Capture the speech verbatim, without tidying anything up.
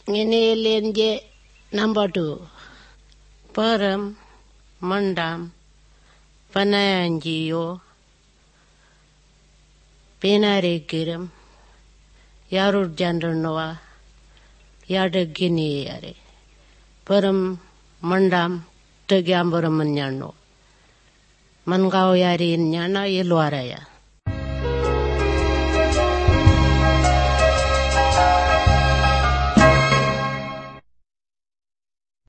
Ngene number two. Param mandam panayanjiyo penarikiram yarur jandarnoa yadagini yare. Param mandam tegambaram manyano. Mangao yari nyana yeluaraya.